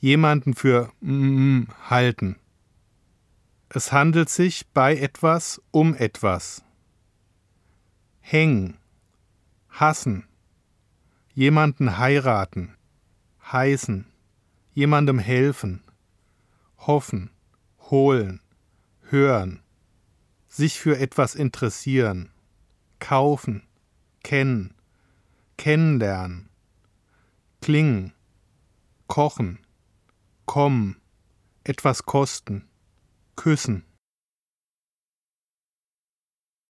jemanden für halten. Es handelt sich bei etwas um etwas. Hängen, hassen, jemanden heiraten, heißen, jemandem helfen, hoffen, holen, hören, sich für etwas interessieren, kaufen, kennen, kennenlernen, klingen, kochen, kommen, etwas kosten, küssen.